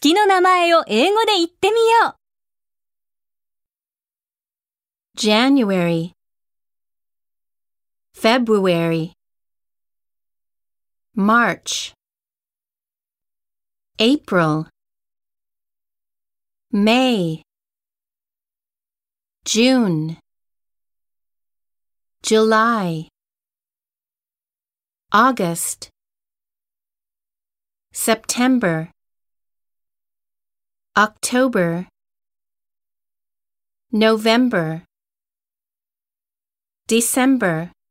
月の名前を英語で言ってみよう。 January, February, March, April, May, June, July, August, September, October, November, December.